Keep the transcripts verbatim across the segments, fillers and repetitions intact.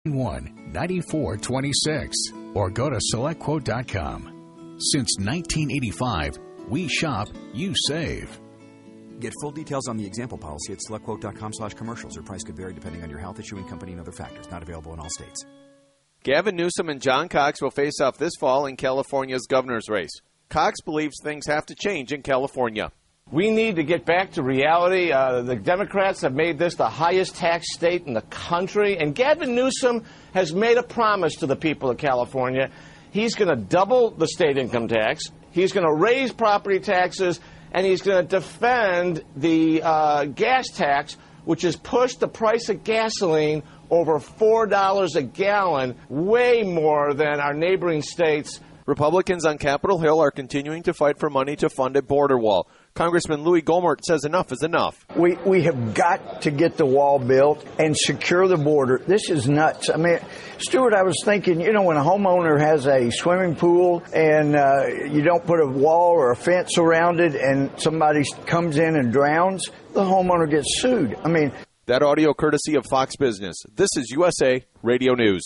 one nine four two six or go to select quote dot com. Since nineteen eighty-five, we shop, you save. Get full details on the example policy at select quote dot com slash commercials. Or price could vary depending on your health, issuing company, and other factors. Not available in all states. Gavin Newsom and John Cox will face off this fall in California's governor's race. Cox believes things have to change in California. We need to get back to reality. Uh, the Democrats have made this the highest tax state in the country, and Gavin Newsom has made a promise to the people of California. He's going to double the state income tax. He's going to raise property taxes, and he's going to defend the uh, gas tax, which has pushed the price of gasoline over four dollars a gallon, way more than our neighboring states. Republicans on Capitol Hill are continuing to fight for money to fund a border wall. Congressman Louis Gohmert says enough is enough. We we have got to get the wall built and secure the border. This is nuts. I mean, Stuart, I was thinking, you know, when a homeowner has a swimming pool and uh, you don't put a wall or a fence around it and somebody comes in and drowns, the homeowner gets sued. I mean, that audio courtesy of Fox Business. This is U S A Radio News.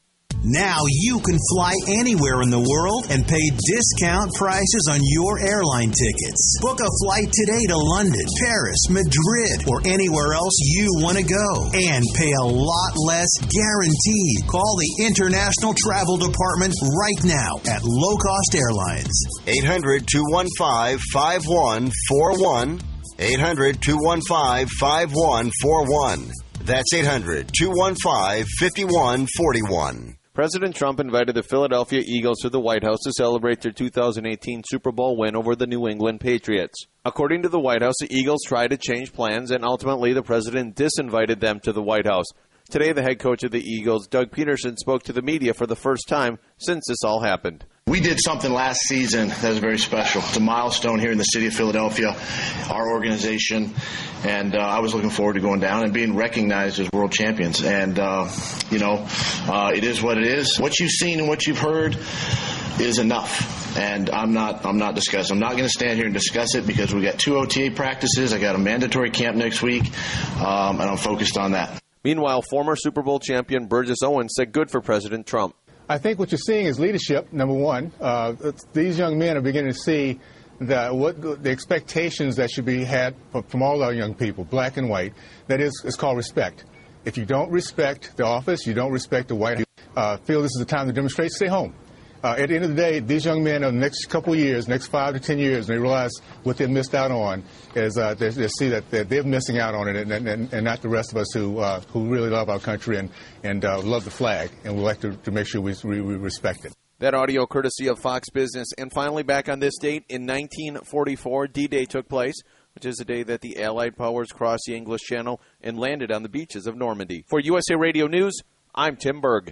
Now you can fly anywhere in the world and pay discount prices on your airline tickets. Book a flight today to London, Paris, Madrid, or anywhere else you want to go. And pay a lot less guaranteed. Call the International Travel Department right now at Low Cost Airlines. eight hundred, two one five, five one four one. eight hundred, two one five, five one four one. That's eight hundred, two one five, five one four one. President Trump invited the Philadelphia Eagles to the White House to celebrate their two thousand eighteen Super Bowl win over the New England Patriots. According to the White House, the Eagles tried to change plans, and ultimately the president disinvited them to the White House. Today, the head coach of the Eagles, Doug Peterson, spoke to the media for the first time since this all happened. We did something last season that was very special. It's a milestone here in the city of Philadelphia, our organization, and uh, I was looking forward to going down and being recognized as world champions. And, uh, you know, uh, it is what it is. What you've seen and what you've heard is enough. And I'm not I'm not discussing. I'm not going to stand here and discuss it because we got two O T A practices. I got a mandatory camp next week, um, and I'm focused on that. Meanwhile, former Super Bowl champion Burgess Owens said good for President Trump. I think what you're seeing is leadership, number one. Uh, these young men are beginning to see the, what the expectations that should be had from all our young people, black and white. That is, it's called respect. If you don't respect the office, you don't respect the White House, uh, feel this is the time to demonstrate, stay home. Uh, at the end of the day, these young men, in the next couple of years, next five to ten years, and they realize what they've missed out on, is uh, they, they see that they're, they're missing out on it, and, and, and not the rest of us who uh, who really love our country and and uh, love the flag, and we like to, to make sure we, we, we respect it. That audio courtesy of Fox Business. And finally, back on this date, in nineteen forty-four, D-Day took place, which is the day that the Allied powers crossed the English Channel and landed on the beaches of Normandy. For U S A Radio News, I'm Tim Berg.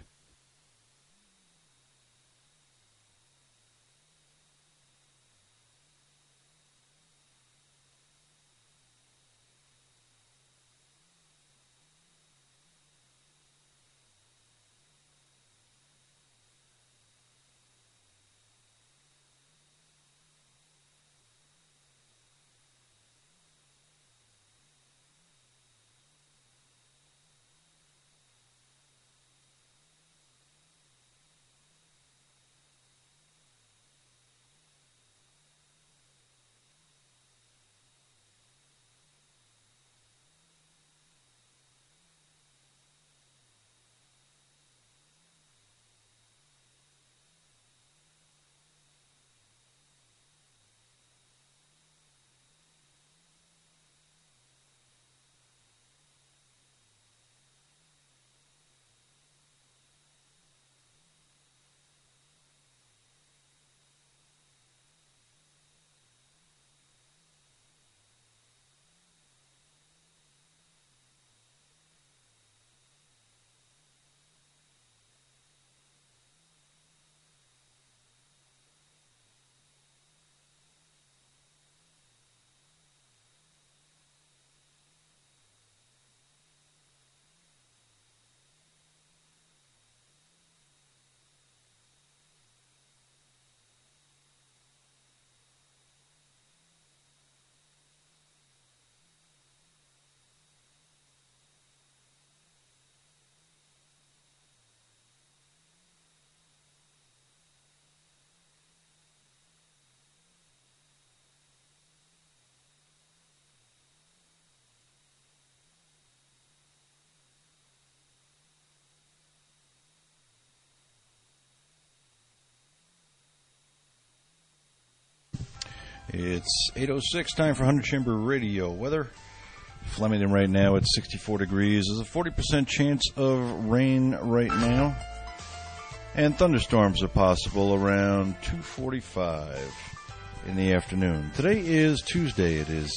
It's eight oh six, time for one hundred Chamber Radio weather. Flemington right now at sixty-four degrees. There's a forty percent chance of rain right now. And thunderstorms are possible around two forty-five in the afternoon. Today is Tuesday. It is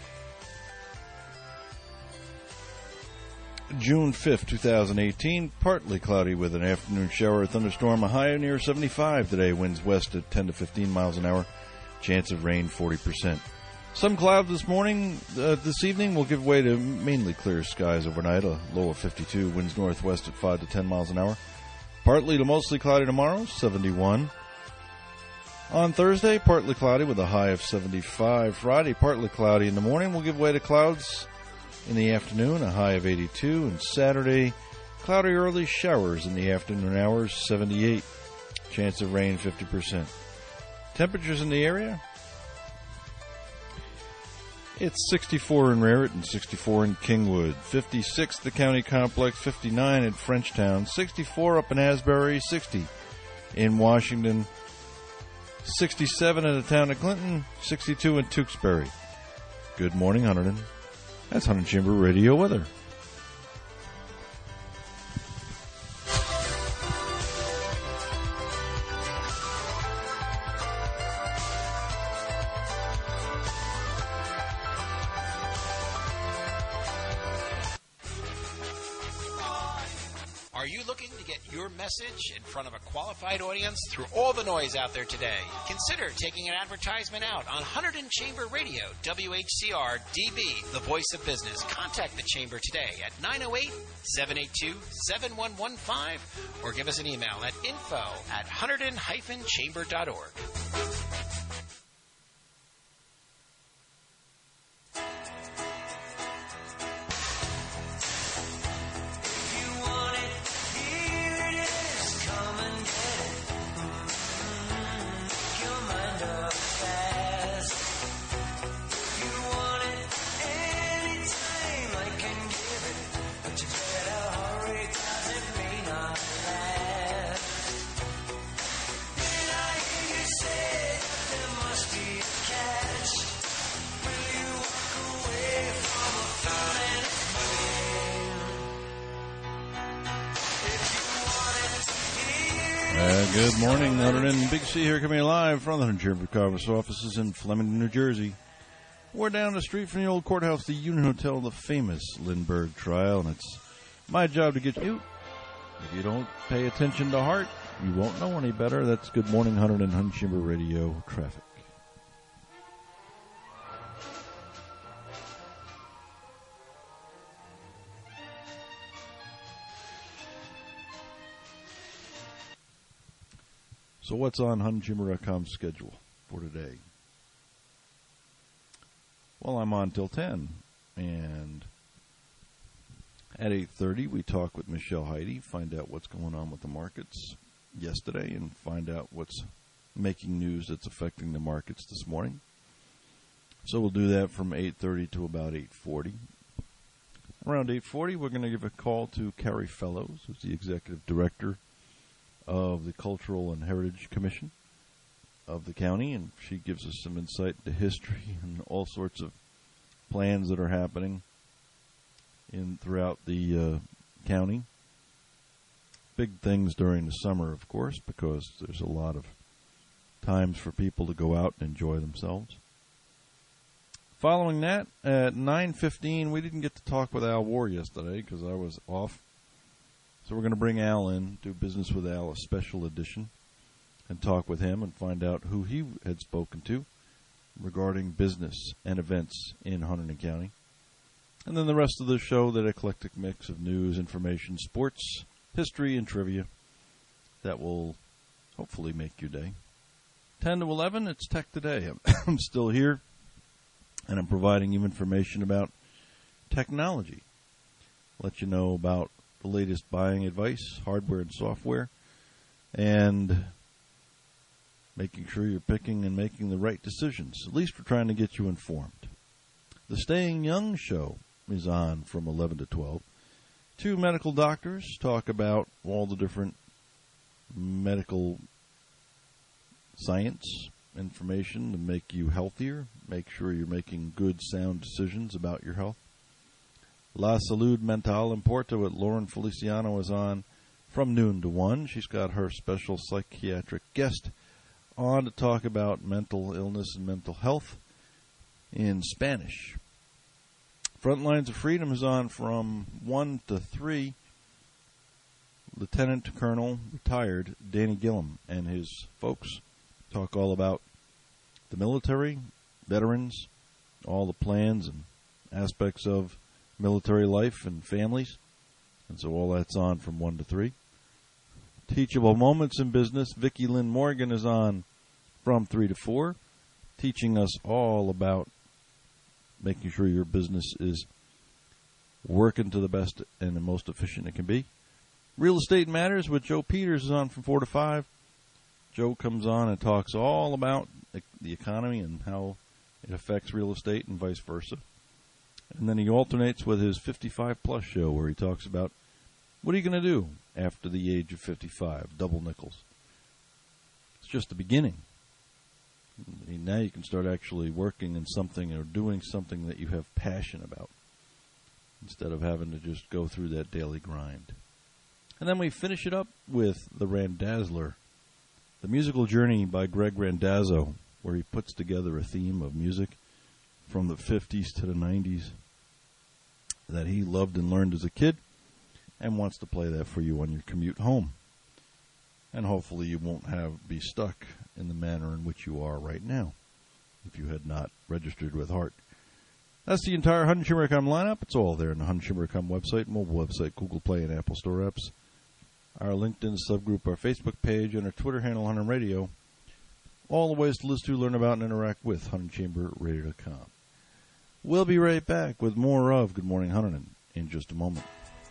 June fifth, twenty eighteen. Partly cloudy with an afternoon shower or thunderstorm. A high near seventy-five today. Winds west at ten to fifteen miles an hour. Chance of rain forty percent. Some clouds this morning, uh, this evening will give way to mainly clear skies overnight. A low of fifty-two. Winds northwest at five to ten miles an hour. Partly to mostly cloudy tomorrow, seventy-one. On Thursday, partly cloudy with a high of seventy-five. Friday, partly cloudy in the morning will give way to clouds in the afternoon, a high of eighty-two. And Saturday, cloudy early showers in the afternoon hours, seventy-eight. Chance of rain, fifty percent. Temperatures in the area? It's sixty-four in Raritan, sixty-four in Kingwood, fifty-six the county complex, fifty-nine at Frenchtown, sixty-four up in Asbury, sixty in Washington, sixty-seven in the town of Clinton, sixty-two in Tewksbury. Good morning, Hunterdon. That's Hunter Chamber Radio weather. Are you looking to get your message in front of a qualified audience through all the noise out there today? Consider taking an advertisement out on Hunterdon Chamber Radio, W H C R D B, the voice of business. Contact the Chamber today at nine oh eight, seven eight two, seven one one five or give us an email at info at hunterdon dash chamber dot org. Good morning, Hunterdon. Big C here, coming live from the Chamber Congress offices in Flemington, New Jersey. We're down the street from the old courthouse, the Union Hotel, the famous Lindbergh trial, and it's my job to get you. If you don't pay attention to heart, you won't know any better. That's Good Morning, Hunterdon, Hunt Chamber Radio traffic. So what's on Hunt Chamber dot com's schedule for today? Well, I'm on till ten, and at eight thirty we talk with Michelle Heide, find out what's going on with the markets yesterday, and find out what's making news that's affecting the markets this morning. So we'll do that from eight thirty to about eight forty. Around eight forty, we're going to give a call to Carrie Fellows, who's the executive director of the Cultural and Heritage Commission of the county, and she gives us some insight into history and all sorts of plans that are happening in throughout the uh, county. Big things during the summer, of course, because there's a lot of times for people to go out and enjoy themselves. Following that, at nine fifteen, we didn't get to talk with Al War yesterday because I was off. So we're going to bring Al in, do Business with Al, a special edition, and talk with him and find out who he had spoken to regarding business and events in Hunterdon County. And then the rest of the show, that eclectic mix of news, information, sports, history, and trivia that will hopefully make your day. ten to eleven, it's Tech Today. I'm still here, and I'm providing you information about technology. Let you know about the latest buying advice, hardware and software, and making sure you're picking and making the right decisions. At least we're trying to get you informed. The Staying Young show is on from eleven to twelve. Two medical doctors talk about all the different medical science information to make you healthier. Make sure you're making good, sound decisions about your health. La Salud Mental in Porto with Lauren Feliciano is on from noon to one. She's got her special psychiatric guest on to talk about mental illness and mental health in Spanish. Frontlines of Freedom is on from one to three. Lieutenant Colonel, retired, Danny Gillum and his folks talk all about the military, veterans, all the plans and aspects of military life and families. And so all that's on from one to three. Teachable Moments in Business, Vicki Lynn Morgan is on from three to four, teaching us all about making sure your business is working to the best and the most efficient it can be. Real Estate Matters with Joe Peters is on from four to five. Joe comes on and talks all about the economy and how it affects real estate and vice versa. And then he alternates with his fifty-five plus show where he talks about what are you going to do after the age of fifty-five, double nickels. It's just the beginning. Now you can start actually working in something or doing something that you have passion about instead of having to just go through that daily grind. And then we finish it up with The Randazzler, The Musical Journey by Greg Randazzo, where he puts together a theme of music from the fifties to the nineties that he loved and learned as a kid and wants to play that for you on your commute home. And hopefully you won't have be stuck in the manner in which you are right now if you had not registered with Heart. That's the entire Hunt and Shimmer dot com lineup. It's all there in the Hunt and Shimmer dot com website, mobile website, Google Play, and Apple Store apps. Our LinkedIn subgroup, our Facebook page, and our Twitter handle, Hunter Radio. All the ways to listen to, learn about, and interact with Hunt and Chamber Radio dot com. We'll be right back with more of Good Morning Huntington in just a moment.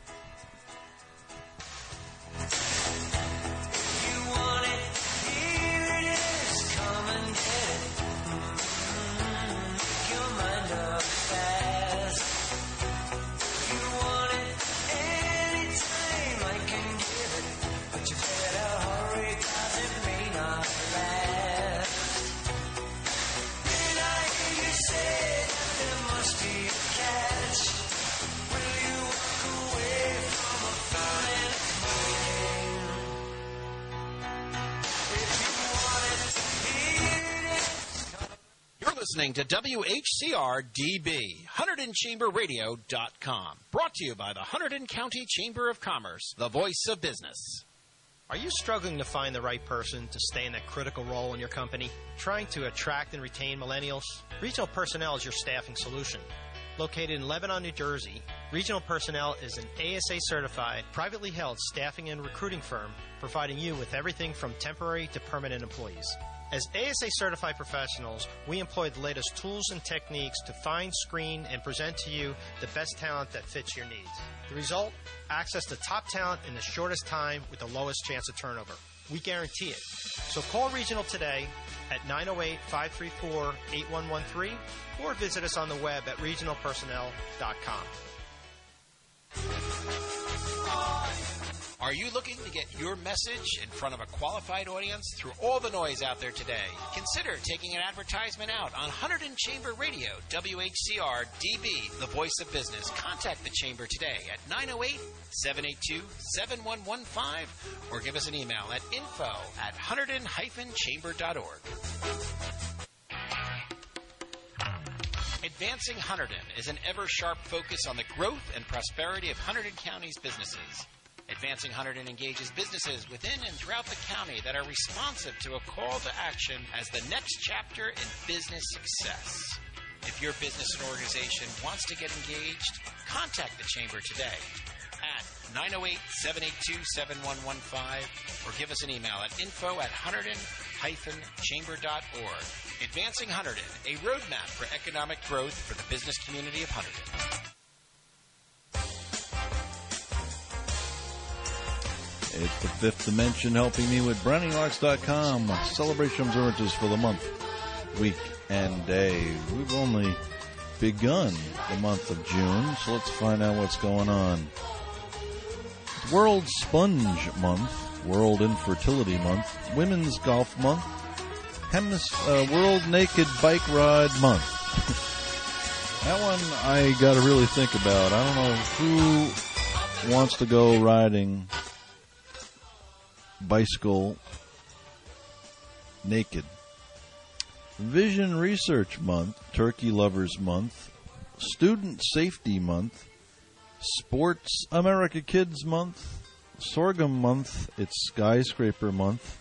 Listening to W H C R D B, Hunterdon Chamber Radio dot com. Brought to you by the Hunterdon County Chamber of Commerce, the voice of business. Are you struggling to find the right person to stay in that critical role in your company? Trying to attract and retain millennials? Regional Personnel is your staffing solution. Located in Lebanon, New Jersey, Regional Personnel is an A S A-certified, privately held staffing and recruiting firm providing you with everything from temporary to permanent employees. As A S A-certified professionals, we employ the latest tools and techniques to find, screen, and present to you the best talent that fits your needs. The result? Access to top talent in the shortest time with the lowest chance of turnover. We guarantee it. So call Regional today at nine oh eight, five three four, eight one one three or visit us on the web at regional personnel dot com. Are you looking to get your message in front of a qualified audience through all the noise out there today? Consider taking an advertisement out on Hunterdon Chamber Radio, W H C R D B, the voice of business. Contact the Chamber today at nine oh eight, seven eight two, seven one one five or give us an email at info at hunterdon dash chamber dot org. Advancing Hunterdon is an ever-sharp focus on the growth and prosperity of Hunterdon County's businesses. Advancing Hunterdon engages businesses within and throughout the county that are responsive to a call to action as the next chapter in business success. If your business and organization wants to get engaged, contact the Chamber today at nine oh eight, seven eight two, seven one one five or give us an email at info at hunterdon dash chamber dot org. Advancing Hunterdon, a roadmap for economic growth for the business community of Hunterdon. It's the Fifth Dimension helping me with browning locks dot com. Celebration observances for the month, week, and day. We've only begun the month of June, so let's find out what's going on. World Sponge Month, World Infertility Month, Women's Golf Month, Hemis, uh, World Naked Bike Ride Month. That one I got to really think about. I don't know who wants to go riding bicycle naked. Vision Research Month, Turkey Lovers Month, Student Safety Month, Sports America Kids Month, Sorghum Month, it's Skyscraper Month,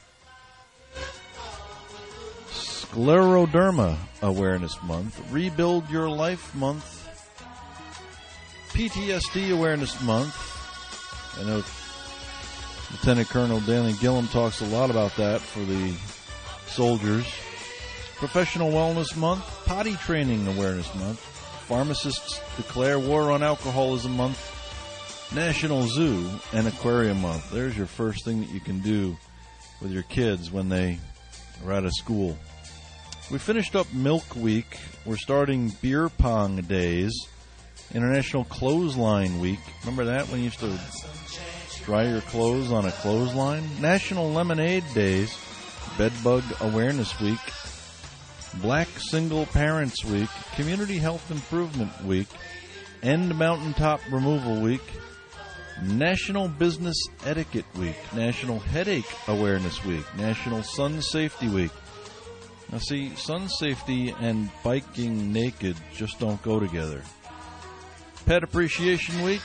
Scleroderma Awareness Month, Rebuild Your Life Month, P T S D Awareness Month. I know Lieutenant Colonel Danny Gillum talks a lot about that for the soldiers. Professional Wellness Month, Potty Training Awareness Month, Pharmacists Declare War on Alcoholism Month, National Zoo and Aquarium Month. There's your first thing that you can do with your kids when they are out of school. We finished up Milk Week. We're starting Beer Pong Days. International Clothesline Week. Remember that when you used to dry your clothes on a clothesline? National Lemonade Days. Bedbug Awareness Week. Black Single Parents Week. Community Health Improvement Week. End Mountaintop Removal Week. National Business Etiquette Week. National Headache Awareness Week. National Sun Safety Week. Now see, sun safety and biking naked just don't go together. Pet Appreciation Week.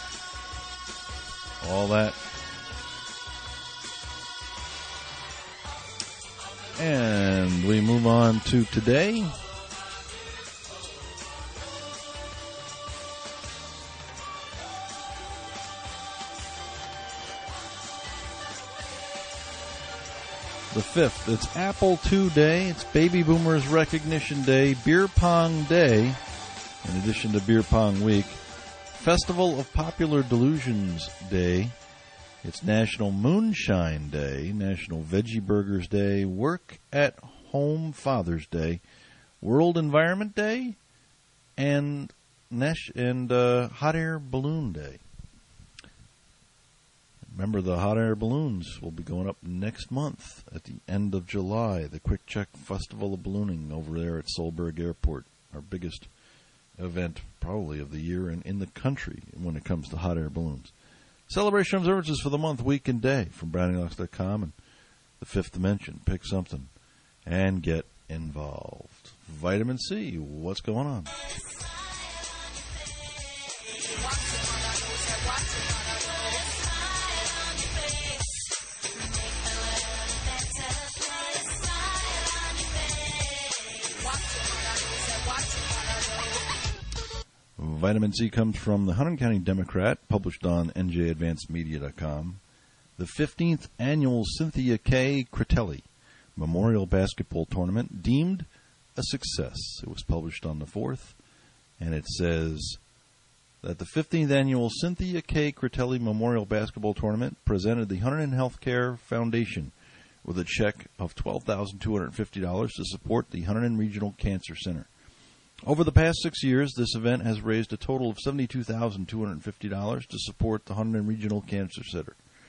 All that. And we move on to today. The fifth, it's Apple two Day, it's Baby Boomers Recognition Day, Beer Pong Day, in addition to Beer Pong Week, Festival of Popular Delusions Day, it's National Moonshine Day, National Veggie Burgers Day, Work at Home Father's Day, World Environment Day, and Nash- and uh, Hot Air Balloon Day. Remember, the hot air balloons will be going up next month at the end of July. The Quick Check Festival of Ballooning over there at Solberg Airport, our biggest event probably of the year and in the country when it comes to hot air balloons. Celebration observances for the month, week, and day from Browning Locks dot com and the Fifth Dimension. Pick something and get involved. Vitamin C, what's going on? Vitamin C comes from the Hunterdon County Democrat, published on N J Advanced Media dot com. The fifteenth Annual Cynthia K. Critelli Memorial Basketball Tournament deemed a success. It was published on the fourth, and it says that the fifteenth Annual Cynthia K. Critelli Memorial Basketball Tournament presented the Hunterdon Healthcare Foundation with a check of twelve thousand two hundred fifty dollars to support the Hunterdon Regional Cancer Center. Over the past six years, this event has raised a total of seventy-two thousand two hundred fifty dollars to support the Hunterdon Regional Cancer Center.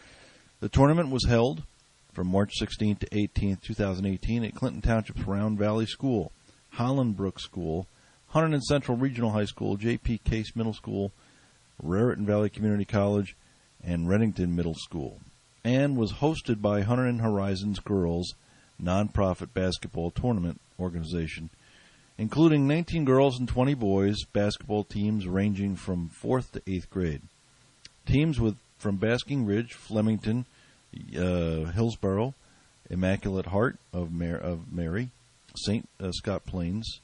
The tournament was held from March sixteenth to eighteenth, twenty eighteen at Clinton Township's Round Valley School, Hollandbrook School, Hunterdon Central Regional High School, J P Case Middle School, Raritan Valley Community College, and Reddington Middle School, and was hosted by Hunterdon Horizons Girls nonprofit basketball tournament organization, including nineteen girls and twenty boys basketball teams ranging from fourth to eighth grade. Teams with from Basking Ridge, Flemington, uh, Hillsborough, Immaculate Heart of, Mar- of Mary, Saint Uh, Scott Plains,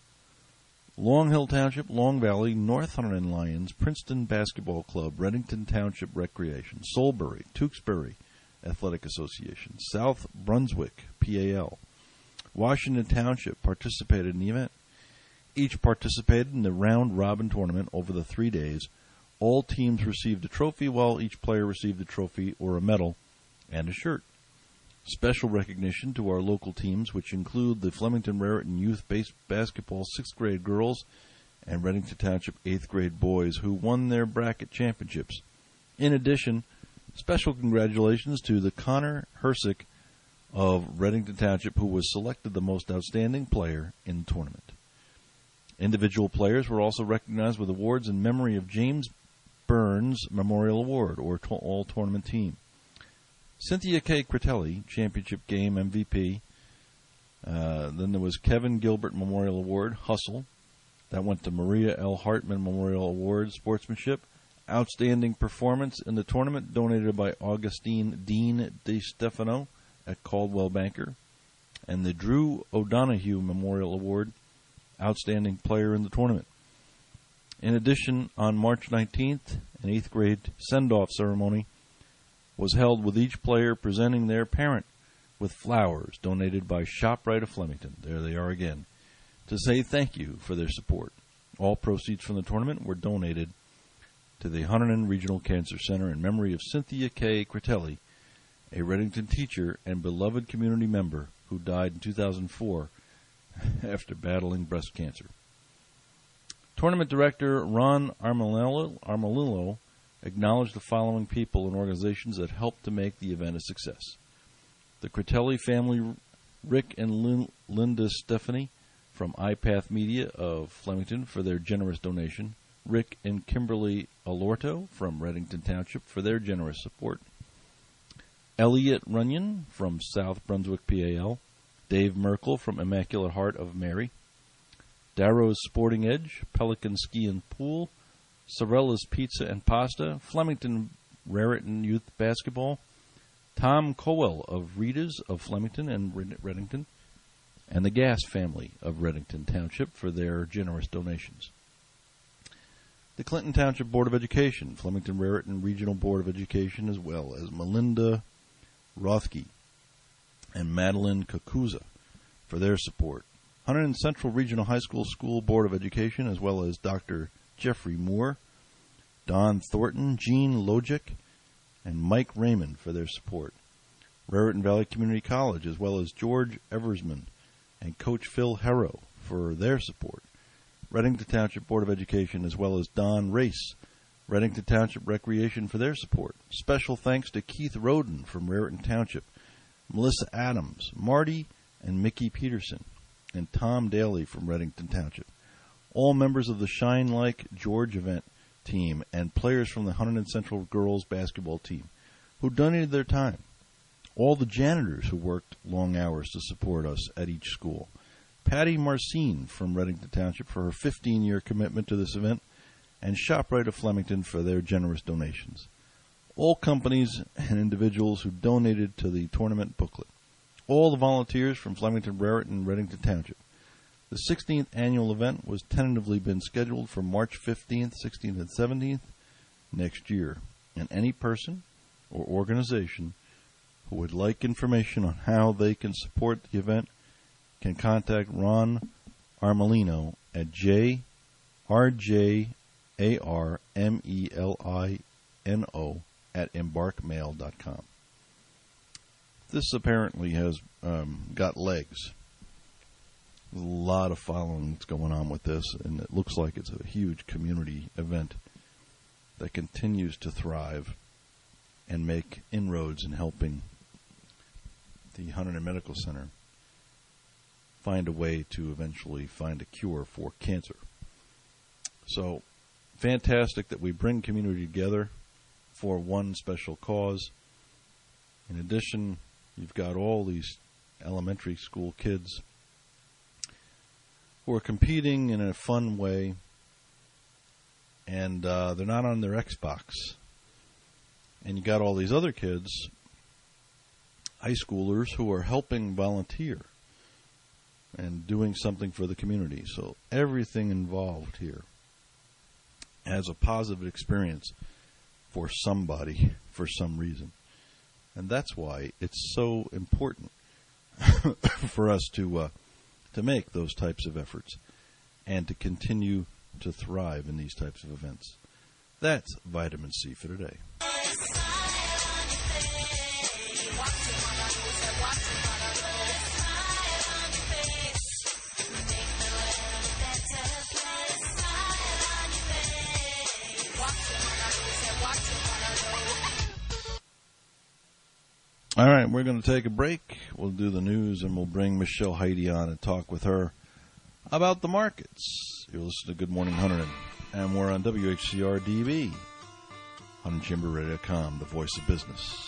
Long Hill Township, Long Valley, North Hunterdon Lions, Princeton Basketball Club, Reddington Township Recreation, Solbury, Tewksbury Athletic Association, South Brunswick, P A L. Washington Township participated in the event. Each participated in the round-robin tournament over the three days. All teams received a trophy, while each player received a trophy or a medal and a shirt. Special recognition to our local teams, which include the Flemington Raritan Youth Base Basketball sixth grade girls and Reddington Township eighth grade boys, who won their bracket championships. In addition, special congratulations to the Connor Hersick of Reddington Township who was selected the most outstanding player in the tournament. Individual players were also recognized with awards in memory of James Burns Memorial Award, or to- all-tournament team. Cynthia K. Critelli, championship game M V P. Uh, then there was Kevin Gilbert Memorial Award, Hustle. That went to Maria L. Hartman Memorial Award, Sportsmanship. Outstanding performance in the tournament, donated by Augustine Dean DeStefano at Caldwell Banker. And the Drew O'Donohue Memorial Award, Outstanding Player in the tournament. In addition, on March nineteenth, an eighth grade send-off ceremony was held with each player presenting their parent with flowers donated by ShopRite of Flemington. There they are again, to say thank you for their support. All proceeds from the tournament were donated to the Hunterdon Regional Cancer Center in memory of Cynthia K. Critelli, a Reddington teacher and beloved community member who died in two thousand four after battling breast cancer. Tournament director Ron Armalillo, Armalillo acknowledged the following people and organizations that helped to make the event a success. The Critelli family, Rick and Lin- Linda Stephanie from iPath Media of Flemington for their generous donation. Rick and Kimberly Alorto from Reddington Township for their generous support. Elliot Runyon from South Brunswick, P A L. Dave Merkel from Immaculate Heart of Mary. Darrow's Sporting Edge, Pelican Ski and Pool, Sorella's Pizza and Pasta, Flemington Raritan Youth Basketball, Tom Cowell of Rita's of Flemington and Reddington, and the Gass family of Reddington Township for their generous donations. The Clinton Township Board of Education, Flemington Raritan Regional Board of Education, as well as Melinda Rothke and Madeline Kakuza for their support. Hunterdon Central Regional High School School Board of Education, as well as Doctor Jeffrey Moore, Don Thornton, Gene Logic, and Mike Raymond for their support. Raritan Valley Community College, as well as George Eversman and Coach Phil Harrow for their support. Reddington Township Board of Education, as well as Don Race, Reddington Township Recreation for their support. Special thanks to Keith Roden from Raritan Township, Melissa Adams, Marty and Mickey Peterson, and Tom Daly from Reddington Township. All members of the Shine Like George event team and players from the Hunterdon Central girls basketball team who donated their time. All the janitors who worked long hours to support us at each school. Patty Marcine from Reddington Township for her fifteen-year commitment to this event, and ShopRite of Flemington for their generous donations. All companies and individuals who donated to the tournament booklet. All the volunteers from Flemington, Raritan, and Reddington Township. The sixteenth annual event was tentatively been scheduled for March fifteenth, sixteenth, and seventeenth next year. And any person or organization who would like information on how they can support the event can contact Ron Armalino at J R J A R M E L I N O at embarkmail dot com. This apparently has um, got legs. There's a lot of following that's going on with this, and it looks like it's a huge community event that continues to thrive and make inroads in helping the Hunterdon Medical Center find a way to eventually find a cure for cancer. So, fantastic that we bring community together for one special cause. In addition, you've got all these elementary school kids who are competing in a fun way, and uh, they're not on their Xbox. And you got all these other kids, high schoolers, who are helping volunteer and doing something for the community. So everything involved here has a positive experience for somebody for some reason. And that's why it's so important for us to uh, to make those types of efforts and to continue to thrive in these types of events. That's Vitamin C for today. All right, we're going to take a break. We'll do the news, and we'll bring Michelle Heide on and talk with her about the markets. You're listening to Good Morning Hunterdon, and we're on W H C R D B, Hunterdon Chamber Radio dot com, the voice of business.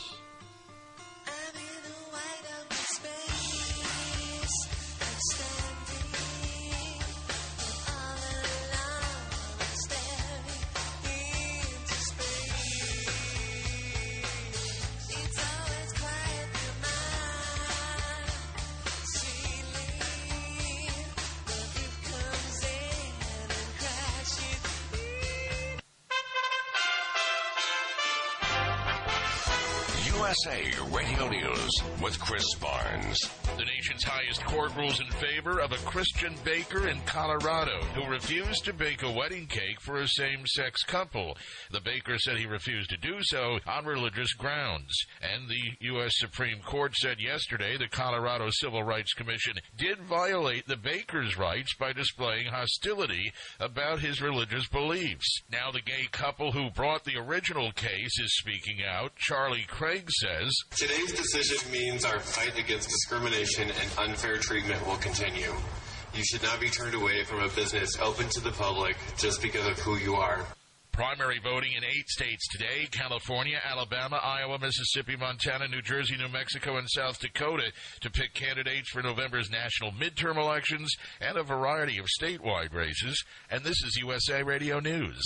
U S A Radio News with Chris Barnes. The nation's highest court rules in favor of a Christian baker in Colorado who refused to bake a wedding cake for a same-sex couple. The baker said he refused to do so on religious grounds. And the U S Supreme Court said yesterday the Colorado Civil Rights Commission did violate the baker's rights by displaying hostility about his religious beliefs. Now the gay couple who brought the original case is speaking out. Charlie Craig says, "Today's decision means our fight against discrimination and unfair treatment will continue. You should not be turned away from a business open to the public just because of who you are." Primary voting in eight states today: California, Alabama, Iowa, Mississippi, Montana, New Jersey, New Mexico, and South Dakota to pick candidates for November's national midterm elections and a variety of statewide races. And this is U S A Radio News.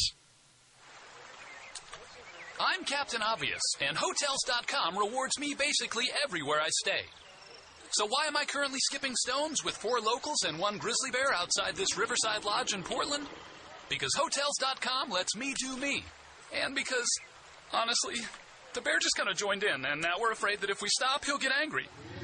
I'm Captain Obvious, and Hotels dot com rewards me basically everywhere I stay. So why am I currently skipping stones with four locals and one grizzly bear outside this Riverside Lodge in Portland? Because Hotels dot com lets me do me. And because, honestly, the bear just kind of joined in, and now we're afraid that if we stop, he'll get angry.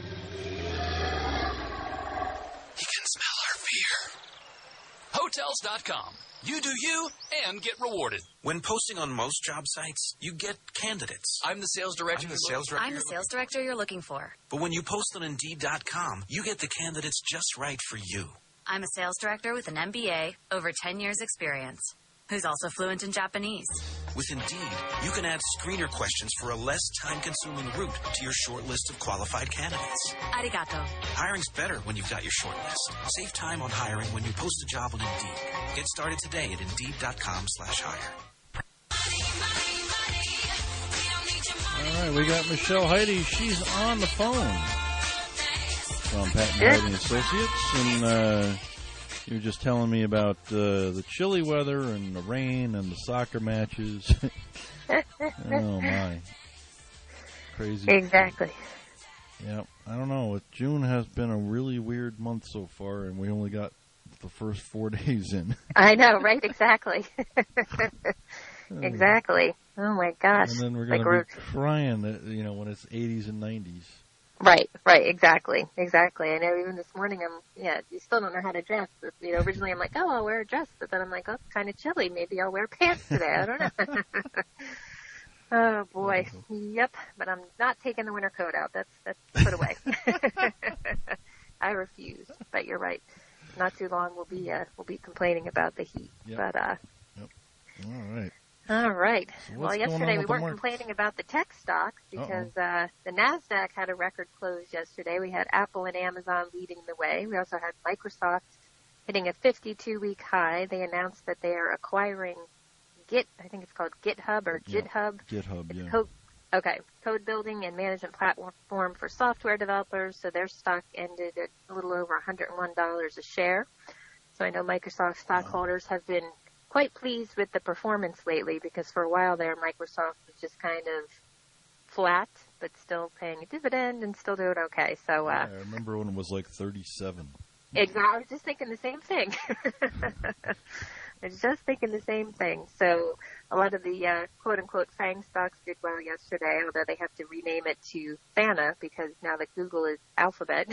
He can smell our fear. Hotels dot com. You do you and get rewarded. When posting on most job sites, you get candidates. I'm the sales director. I'm the sales director. I'm the sales director you're looking for. But when you post on Indeed dot com, you get the candidates just right for you. I'm a sales director with an M B A, over ten years experience, who's also fluent in Japanese. With Indeed, you can add screener questions for a less time-consuming route to your short list of qualified candidates. Arigato. Hiring's better when you've got your short list. Save time on hiring when you post a job on Indeed. Get started today at Indeed dot com slash hire. All right, we got Michelle Heide. She's on the phone from Patton Heide and Associates, and uh, you were just telling me about uh, the chilly weather and the rain and the soccer matches. Oh, my. Crazy. Exactly. Yeah, I don't know. June has been a really weird month so far, and we only got the first four days in. I know, right? Exactly. Exactly. Oh, my gosh. And then we're going like to we're... be crying, that, you know, when it's eighties and nineties. Right, right, exactly, exactly. I know even this morning I'm, yeah, you still don't know how to dress. You know, originally I'm like, oh, I'll wear a dress, but then I'm like, oh, it's kind of chilly. Maybe I'll wear pants today. I don't know. Oh, boy. Yep, but I'm not taking the winter coat out. That's, that's put away. I refuse, but you're right. Not too long we'll be, uh, we'll be complaining about the heat. Yep. But, uh, yep. All right. All right. So well, yesterday we weren't markets? complaining about the tech stocks because uh, the NASDAQ had a record close yesterday. We had Apple and Amazon leading the way. We also had Microsoft hitting a fifty-two week high. They announced that they are acquiring Git, I think it's called GitHub or GitHub. Yeah, GitHub, it's yeah. Code, okay, code building and management platform for software developers. So their stock ended at a little over one hundred one dollars a share. So I know Microsoft stockholders have been quite pleased with the performance lately because for a while there, Microsoft was just kind of flat, but still paying a dividend and still doing okay. So, uh, yeah, I remember when it was like thirty-seven. Exactly. I was just thinking the same thing. I was just thinking the same thing. So a lot of the uh, quote-unquote FANG stocks did well yesterday, although they have to rename it to Fana because now that Google is Alphabet.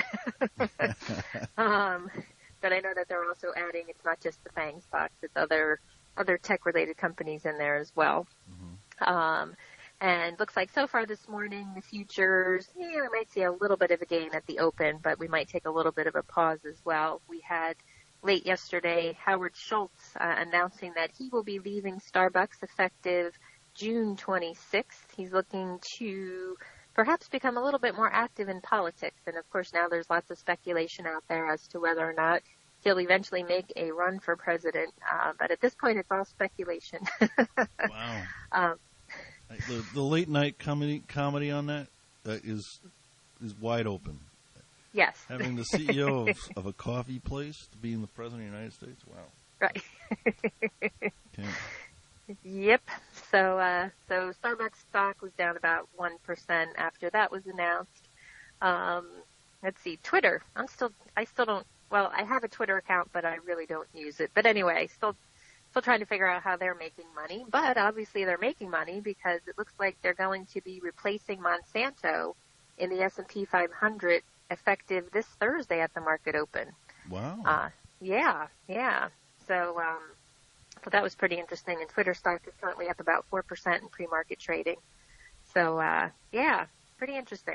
um, but I know that they're also adding, it's not just the FANG stocks, it's other other tech-related companies in there as well. Mm-hmm. Um, and looks like so far this morning, the futures, yeah, we might see a little bit of a gain at the open, but we might take a little bit of a pause as well. We had late yesterday Howard Schultz uh, announcing that he will be leaving Starbucks effective June twenty-sixth. He's looking to perhaps become a little bit more active in politics. And, of course, now there's lots of speculation out there as to whether or not he'll eventually make a run for president. Uh, but at this point, it's all speculation. Wow. Um, the, the late night comedy comedy on that uh, is is wide open. Yes. Having the C E O of, of a coffee place to being the president of the United States. Wow. Right. Okay. Yep. So, uh, so Starbucks stock was down about one percent after that was announced. Um, let's see, Twitter. I'm still, I still don't, well, I have a Twitter account, but I really don't use it. But anyway, still, still trying to figure out how they're making money. But obviously they're making money because it looks like they're going to be replacing Monsanto in the S and P five hundred effective this Thursday at the market open. Wow. Uh, yeah, yeah. So, um, so that was pretty interesting. And Twitter stock is currently up about four percent in pre-market trading. So, uh, yeah, pretty interesting.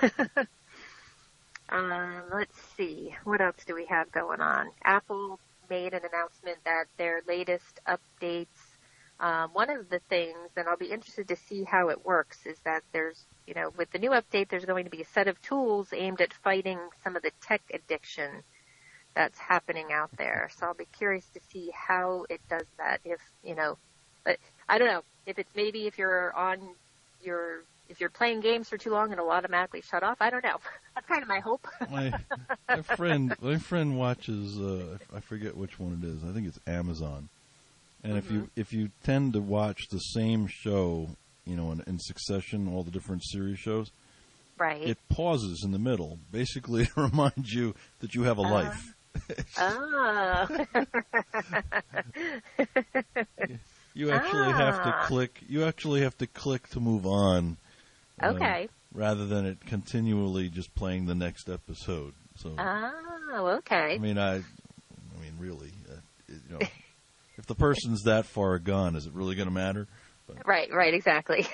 um, let's see. What else do we have going on? Apple made an announcement that their latest updates, um, one of the things, and I'll be interested to see how it works, is that there's, you know, with the new update, there's going to be a set of tools aimed at fighting some of the tech addiction that's happening out there. So I'll be curious to see how it does that. If, you know, but I don't know if it's maybe if you're on your, if you're playing games for too long, it'll automatically shut off. I don't know. That's kind of my hope. my, my friend, my friend watches, uh, I forget which one it is. I think it's Amazon. And mm-hmm. if you, if you tend to watch the same show, you know, in, in succession, all the different series shows, right, it pauses in the middle, basically to remind you that you have a uh, life. Oh. You actually ah. have to click. You actually have to click to move on. Okay. Uh, rather than it continually just playing the next episode. So. Oh, okay. I mean, I. I mean, really, uh, you know, if the person's that far gone, is it really going to matter? But. Right. Right. Exactly.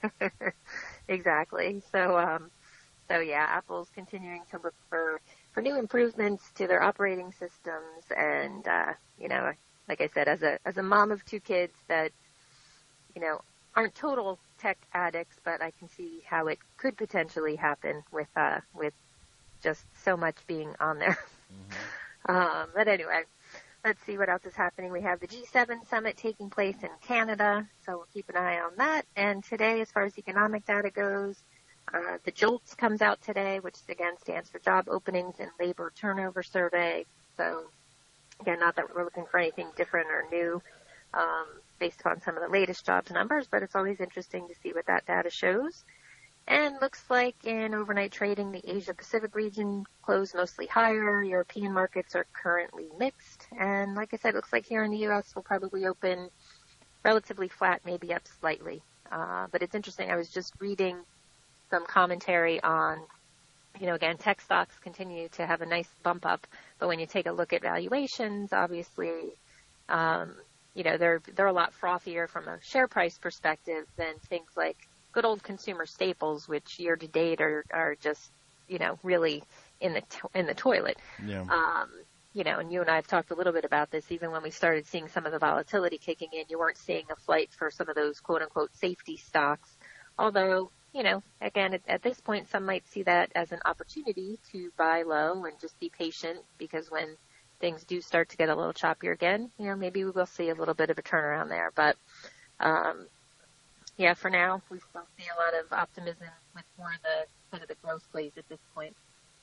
Exactly. So, um, so yeah, Apple's continuing to look for. for new improvements to their operating systems. And, uh, you know, like I said, as a, as a mom of two kids that, you know, aren't total tech addicts, but I can see how it could potentially happen with, uh, with just so much being on there. Mm-hmm. um, but anyway, let's see what else is happening. We have the G seven summit taking place in Canada, so we'll keep an eye on that. And today, as far as economic data goes, Uh, the JOLTS comes out today, which again stands for Job Openings and Labor Turnover Survey. So, again, not that we're looking for anything different or new um, based on some of the latest jobs numbers, but it's always interesting to see what that data shows. And looks like in overnight trading, the Asia-Pacific region closed mostly higher. European markets are currently mixed. And like I said, it looks like here in the U S we'll probably open relatively flat, maybe up slightly. Uh, but it's interesting. I was just reading some commentary on, you know, again, tech stocks continue to have a nice bump up, but when you take a look at valuations, obviously, um, you know, they're they're a lot frothier from a share price perspective than things like good old consumer staples, which year to date are are just, you know, really in the to- in the toilet. Yeah. Um, you know, and you and I have talked a little bit about this. Even when we started seeing some of the volatility kicking in, you weren't seeing a flight for some of those quote unquote safety stocks, although. You know, again, at, at this point, some might see that as an opportunity to buy low and just be patient because when things do start to get a little choppier again, you know, maybe we will see a little bit of a turnaround there. But, um, yeah, for now, we still see a lot of optimism with more of the kind of the growth plays at this point.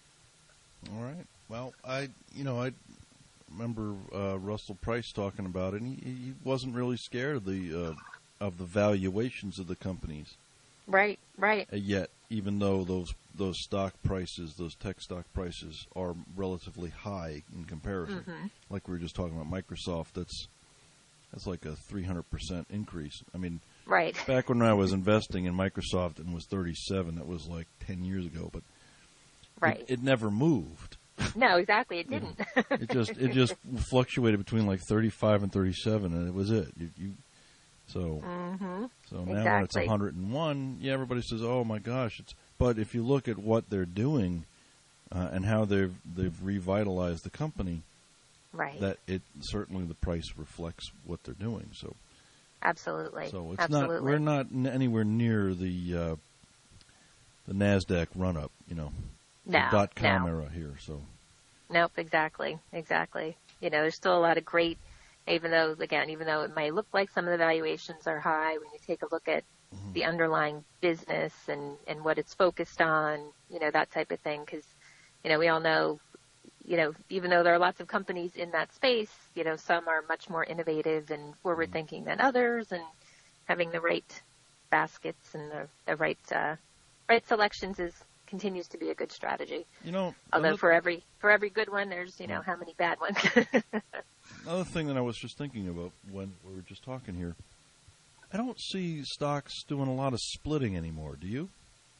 All right. Well, I, you know, I remember uh, Russell Price talking about it, and he, he wasn't really scared of the uh, of the valuations of the companies. Right, right. Uh, yet, even though those those stock prices, those tech stock prices, are relatively high in comparison, mm-hmm. like we were just talking about Microsoft, that's that's like a three hundred percent increase. I mean, right. Back when I was investing in Microsoft and was thirty-seven, that was like ten years ago, but right. it, it never moved. No, exactly, it didn't. You know, it just it just fluctuated between like thirty-five and thirty-seven, and it was it. You. you So, mm-hmm. so now exactly. when it's one hundred one, yeah, everybody says, "Oh my gosh!" It's but if you look at what they're doing uh, and how they've they've revitalized the company, right? That it certainly the price reflects what they're doing. So, absolutely. So it's absolutely. not we're not n- anywhere near the uh, the NASDAQ run-up, you know, No, the dot-com no. era here. So, Nope, exactly, exactly. You know, there's still a lot of great, even though, again, even though it might look like some of the valuations are high, when you take a look at mm-hmm. the underlying business and, and what it's focused on, you know, that type of thing, because, you know, we all know, you know, even though there are lots of companies in that space, you know, some are much more innovative and forward-thinking than others, and having the right baskets and the, the right uh, right selections is continues to be a good strategy. You know, although another, for every for every good one, there's you know how many bad ones. Another thing that I was just thinking about when we were just talking here, I don't see stocks doing a lot of splitting anymore. Do you?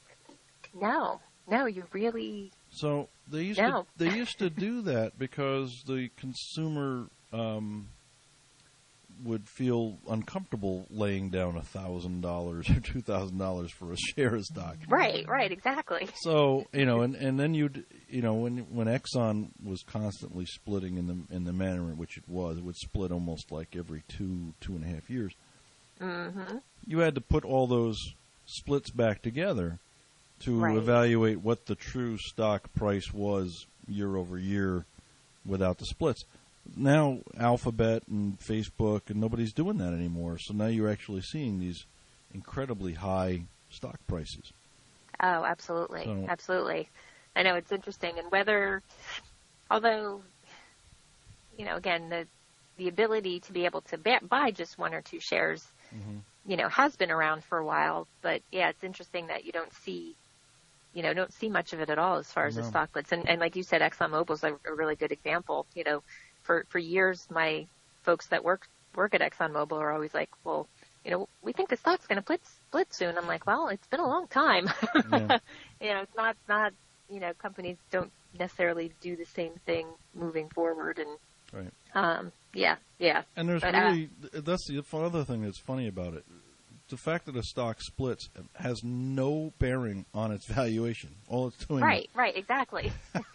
No, no, you really. So they used no. to they used to do that because the consumer um, would feel uncomfortable laying down a thousand dollars or two thousand dollars for a share of stock. Right, right, exactly. So you know, and, and then you'd you know when when Exxon was constantly splitting in the in the manner in which it was, it would split almost like every two two and a half years. Mm-hmm. You had to put all those splits back together to right. evaluate what the true stock price was year over year without the splits. Now Alphabet and Facebook and nobody's doing that anymore. So now you're actually seeing these incredibly high stock prices. Oh, absolutely. So, absolutely. I know it's interesting. And whether, although, you know, again, the the ability to be able to buy just one or two shares, mm-hmm. you know, has been around for a while. But, yeah, it's interesting that you don't see, you know, don't see much of it at all as far as no. the stock splits. And, and like you said, ExxonMobil is a, a really good example. You know, for, for years, my folks that work work at ExxonMobil are always like, well, you know, we think the stock's going to split, split soon. I'm like, well, it's been a long time. Yeah. You know, it's not, not, you know, companies don't necessarily do the same thing moving forward. And, right. um, yeah, yeah. And there's but, really, uh, that's the other thing that's funny about it. The fact that a stock splits has no bearing on its valuation. All it's doing Right, right, exactly.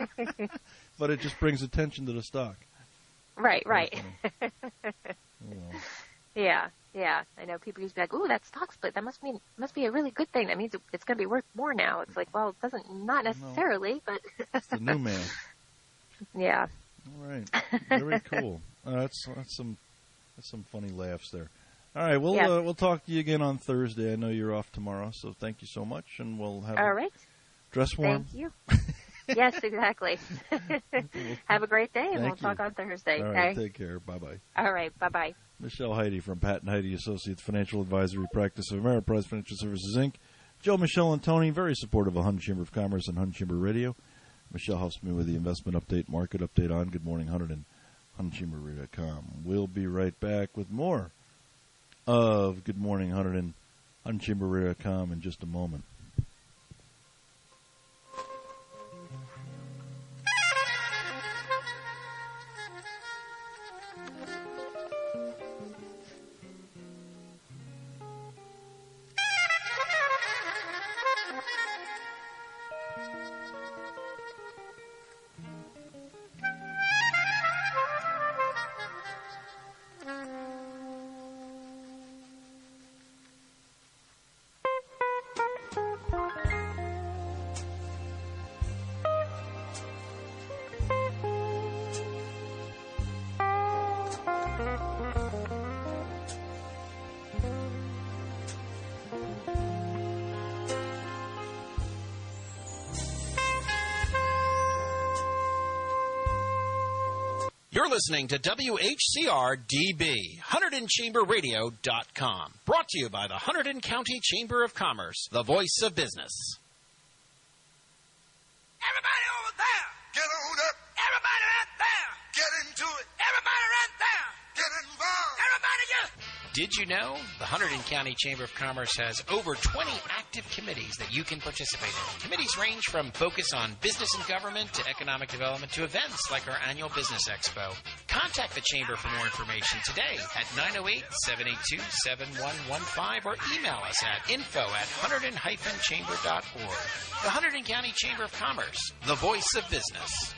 But it just brings attention to the stock. Right, right. Oh, well. Yeah, yeah. I know people used to be like, "Ooh, that stock split. That must mean must be a really good thing. That means it, it's going to be worth more now." It's like, well, it doesn't, not necessarily, no. but it's the new man. Yeah. All right. Very cool. Uh, that's that's some that's some funny laughs there. All right, we'll yeah. uh, we'll talk to you again on Thursday. I know you're off tomorrow, so thank you so much, and we'll have all right. Dress warm. Thank you. Yes, exactly. Have a great day, and Thank we'll you. talk on Thursday. All right, okay? take care. Bye-bye. All right, bye-bye. Michelle Heide from Pat and Heide Associates Financial Advisory Practice of Ameriprise Financial Services, Incorporated. Joe, Michelle, and Tony, very supportive of Hunt Chamber of Commerce and Hunt Chamber Radio. Michelle helps me with the investment update, market update on Good Morning Hunt and Hunt Chamber Radio dot com. We'll be right back with more of Good Morning Hunt and Hunt Chamber Radio dot com in just a moment. You're listening to W H C R D B, Hunterdon Chamber Radio dot com. Brought to you by the Hunterdon County Chamber of Commerce, the voice of business. Everybody over there, get on up. Everybody right there, get into it. Everybody right there, get involved. Everybody get... Did you know the Hunterdon County Chamber of Commerce has over twenty active committees that you can participate in? Committees range from focus on business and government to economic development to events like our annual Business Expo. Contact the Chamber for more information today at nine oh eight, seven eight two, seven one one five or email us at info at hunterdon chamber dot org. The Hunterdon County Chamber of Commerce, the voice of business.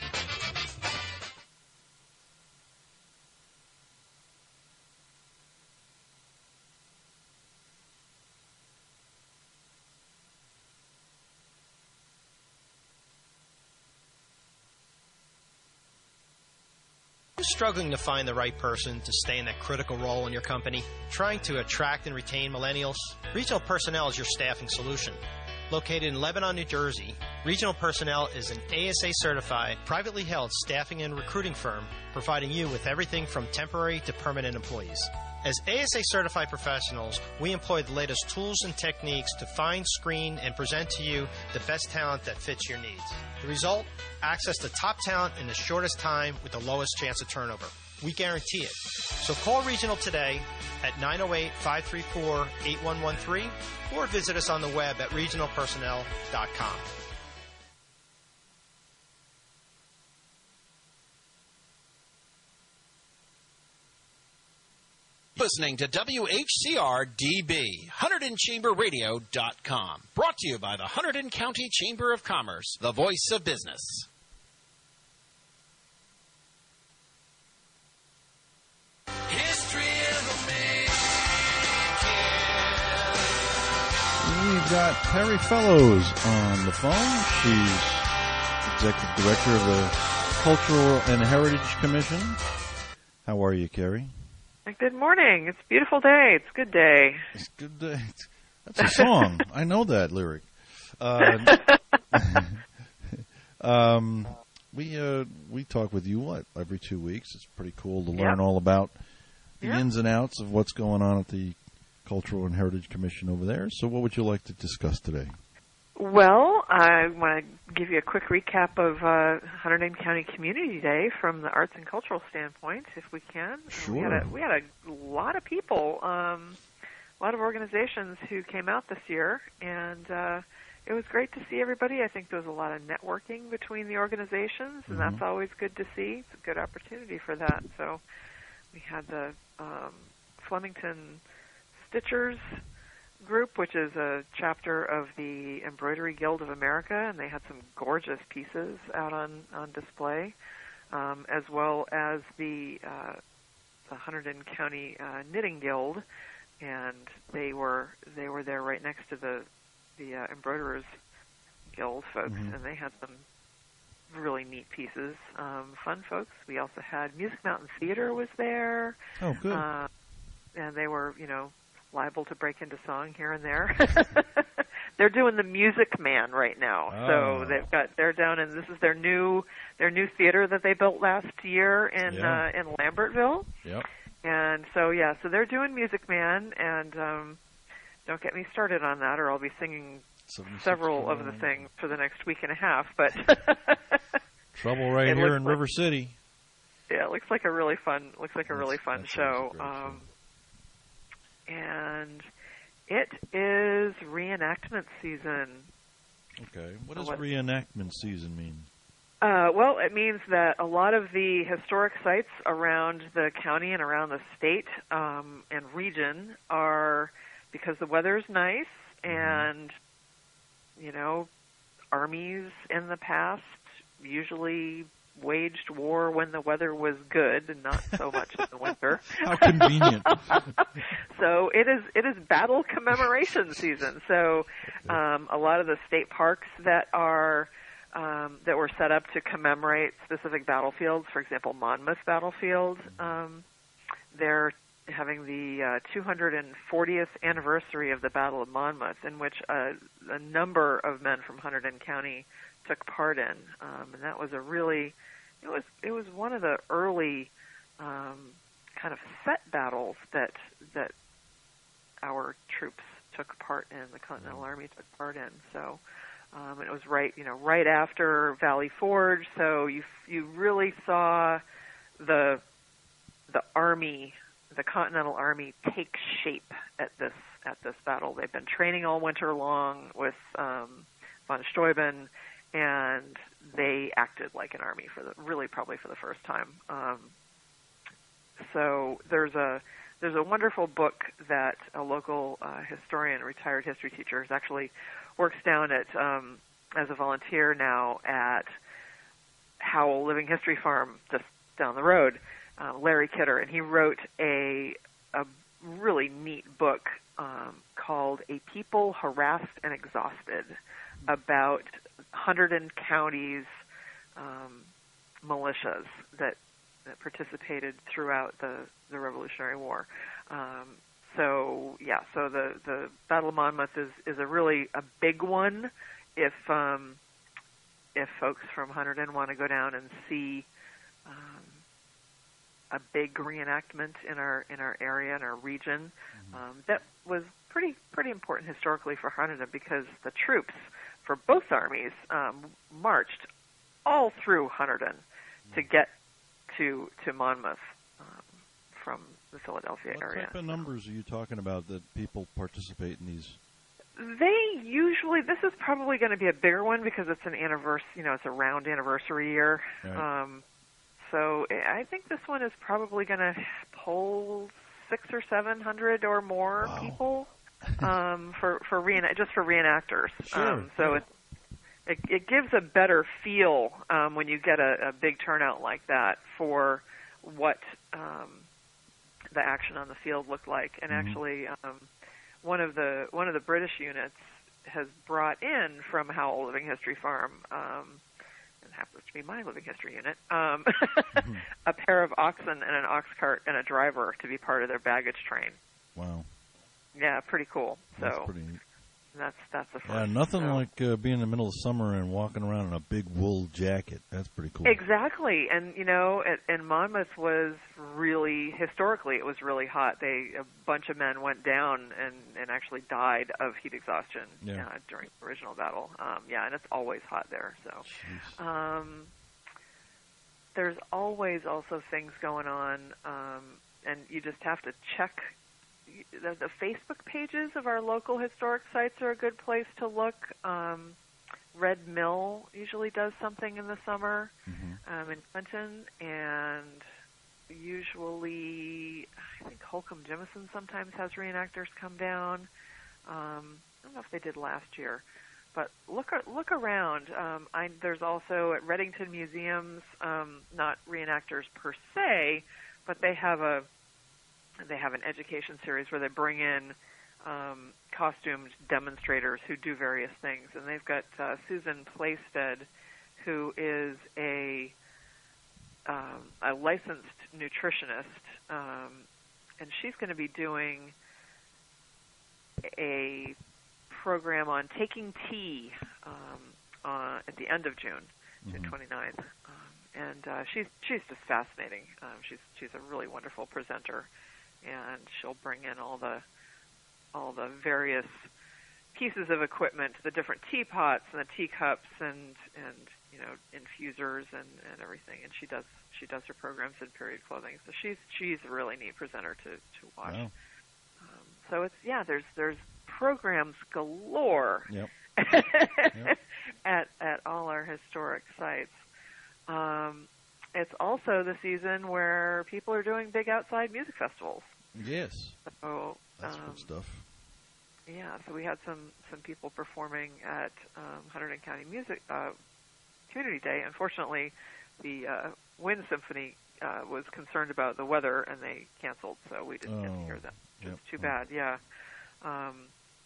Struggling to find the right person to stay in that critical role in your company? Trying to attract and retain millennials? Regional Personnel is your staffing solution. Located in Lebanon, New Jersey, Regional Personnel is an A S A-certified, privately held staffing and recruiting firm providing you with everything from temporary to permanent employees. As A S A-certified professionals, we employ the latest tools and techniques to find, screen, and present to you the best talent that fits your needs. The result? Access to top talent in the shortest time with the lowest chance of turnover. We guarantee it. So call Regional today at nine oh eight, five three four, eight one one three or visit us on the web at regional personnel dot com. Listening to W H C R D B, Hunterdon Chamber Radio dot com. Brought to you by the Hunterdon County Chamber of Commerce, the voice of business. History of the We've got Perry Fellows on the phone. She's Executive Director of the Cultural and Heritage Commission. How are you, Carrie? Good morning. It's a beautiful day. It's a good day. It's a good day. That's a song. I know that lyric. Uh, um, we uh, we talk with you, what, every two weeks. It's pretty cool to learn Yep. all about the Yep. ins and outs of what's going on at the Cultural and Heritage Commission over there. So what would you like to discuss today? Well, I want to give you a quick recap of uh, Hunterdon County Community Day from the arts and cultural standpoint, if we can. Sure. We had a, we had a lot of people, um, a lot of organizations who came out this year, and uh, it was great to see everybody. I think there was a lot of networking between the organizations, and Mhm. that's always good to see. It's a good opportunity for that. So we had the um, Flemington Stitchers group, which is a chapter of the Embroidery Guild of America, and they had some gorgeous pieces out on, on display, um, as well as the, uh, the Hunterdon County uh, Knitting Guild, and they were they were there right next to the the uh, Embroiderers Guild folks, Mhm. and they had some really neat pieces, um, fun folks. We also had Music Mountain Theater was there. Oh, good. Uh, and they were, you know, liable to break into song here and there. They're doing the Music Man right now, Oh. so they've got they're down, and this is their new their new theater that they built last year in Yeah. uh, in Lambertville. Yep. And so yeah, so they're doing Music Man, and um, don't get me started on that, or I'll be singing several of the things for the next week and a half. But Trouble right It here looks in like- River City. yeah, it looks like a really fun looks like a really fun that show. sounds a great Um, and it is reenactment season. Okay. What does What- reenactment season mean? Uh, well, it means that a lot of the historic sites around the county and around the state um, and region are, because the weather's nice and, you know, armies in the past usually waged war when the weather was good and not so much in the winter. How convenient. So it is it is battle commemoration season. So um, a lot of the state parks that are um, that were set up to commemorate specific battlefields, for example, Monmouth Battlefield, um, they're having the uh, two hundred fortieth anniversary of the Battle of Monmouth, in which uh, a number of men from Hunterdon County took part in, um, and that was a really it was it was one of the early um, kind of set battles that that our troops took part in, the Continental Army took part in. So um, and it was right you know right after Valley Forge, so you you really saw the the army, the Continental Army, take shape at this at this battle. They've been training all winter long with um, von Steuben, and they acted like an army for the really probably for the first time. Um, so there's a there's a wonderful book that a local uh, historian, retired history teacher, who actually works down at um, as a volunteer now at Howell Living History Farm just down the road. Uh, Larry Kidder, and he wrote a a really neat book um, called "A People Harassed and Exhausted," about Hunterdon County's um, militias that that participated throughout the, the Revolutionary War. Um, so yeah, so the, the Battle of Monmouth is, is a really a big one. If um, if folks from Hunterdon want to go down and see um, a big reenactment in our in our area in our region, mm-hmm. um, that was pretty pretty important historically for Hunterdon because the troops for both armies um, marched all through Hunterdon mm-hmm. to get to to Monmouth um, from the Philadelphia what area. What type of numbers are you talking about that people participate in these? They usually, this is probably going to be a bigger one because it's an anniversary, you know, it's a round anniversary year. Right. Um, so I think this one is probably going to pull six or seven hundred or more wow. people um, for for reenact just for reenactors. Sure. Um, so it, it it gives a better feel um, when you get a, a big turnout like that for what um, the action on the field looked like, and mm-hmm. actually. Um, One of the one of the British units has brought in from Howell Living History Farm, um, and happens to be my Living History unit, um, mm-hmm. a pair of oxen and an ox cart and a driver to be part of their baggage train. Wow. Yeah, pretty cool. So that's pretty neat. That's that's a Yeah, first. nothing so. like uh, being in the middle of summer and walking around in a big wool jacket. That's pretty cool. Exactly, and you know, at, and Monmouth was really historically it was really hot. They a bunch of men went down and, and actually died of heat exhaustion yeah. uh, during the original battle. Um, yeah, and it's always hot there. So um, there's always also things going on, um, and you just have to check. The, the Facebook pages of our local historic sites are a good place to look. Um, Red Mill usually does something in the summer mm-hmm. um, in Clinton, and usually I think Holcomb Jimison sometimes has reenactors come down. Um, I don't know if they did last year, but look look around. Um, I, there's also at Reddington Museums, um, not reenactors per se, but they have a They have an education series where they bring in um, costumed demonstrators who do various things. And they've got uh, Susan Playstead, who is a um, a licensed nutritionist, um, and she's going to be doing a program on taking tea um, uh, at the end of June, mm-hmm. June twenty-ninth. Um, and uh, she's she's just fascinating. Um, she's she's a really wonderful presenter. And she'll bring in all the all the various pieces of equipment, the different teapots and the teacups, and and you know infusers and, and everything. And she does she does her programs in period clothing. So she's she's a really neat presenter to to watch. Wow. Um, so it's yeah, there's there's programs galore yep. yep. at at all our historic sites. Um, It's also the season where people are doing big outside music festivals. Yes. So, That's um, good stuff. Yeah, so we had some, some people performing at um, Hunterdon County Music uh, Community Day. Unfortunately, the uh, Wind Symphony uh, was concerned about the weather, and they canceled, so we didn't oh, get to hear them. Yep. It's too bad, yeah. Um,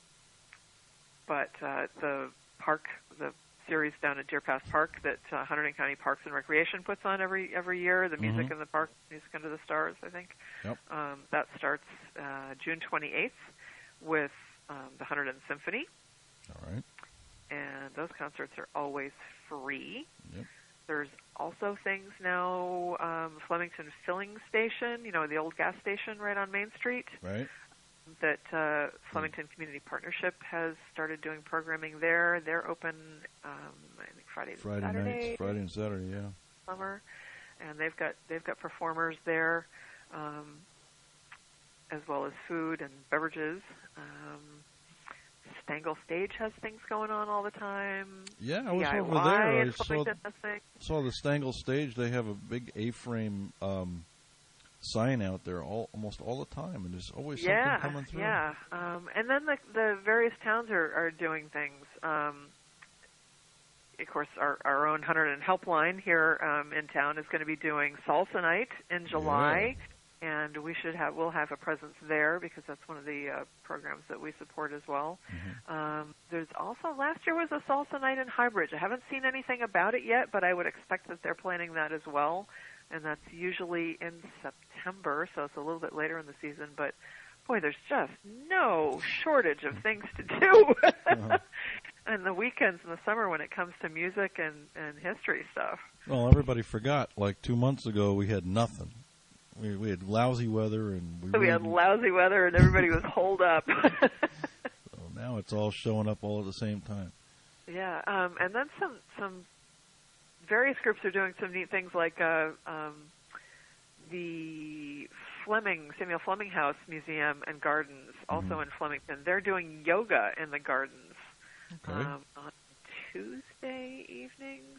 but uh, the park, the series down at Deer Pass Park that uh, Hunterdon County Parks and Recreation puts on every every year, the Music mm-hmm. in the Park, Music Under the Stars, I think. Yep. Um, that starts uh, June twenty-eighth with um, the Hunterdon Symphony. All right. And those concerts are always free. Yep. There's also things now, um, Flemington Filling Station, you know, the old gas station right on Main Street. Right. That uh, Flemington Community Partnership has started doing programming there. They're open, um, I think Friday, and Friday Saturday, nights, Friday and Saturday, yeah. Summer, and they've got they've got performers there, um, as well as food and beverages. Um, Stangle Stage has things going on all the time. Yeah, I was D I Y over there. I saw, saw, saw the Stangle Stage. They have a big A-frame um, sign out there all, almost all the time, and there's always yeah, something coming through. Yeah, um, and then the, the various towns are, are doing things. Um, of course, our, our own Hunterdon Helpline here um, in town is going to be doing Salsa Night in July, yeah. and we should have we'll have a presence there because that's one of the uh, programs that we support as well. Mm-hmm. Um, there's also last year was a Salsa Night in Highbridge. I haven't seen anything about it yet, but I would expect that they're planning that as well. and that's usually in September, so it's a little bit later in the season. But boy, there's just no shortage of things to do. Uh-huh. And the weekends in the summer when it comes to music and, and history stuff. Well, everybody forgot. Like two months ago, we had nothing. We we had lousy weather, and we, so we really had lousy weather, and everybody was holed up. So now it's all showing up all at the same time. Yeah, um, and then some some various groups are doing some neat things, like uh, um, the Fleming Samuel Fleming House Museum and Gardens, also mm-hmm. in Flemington. They're doing yoga in the gardens. Okay. Um, on Tuesday evenings.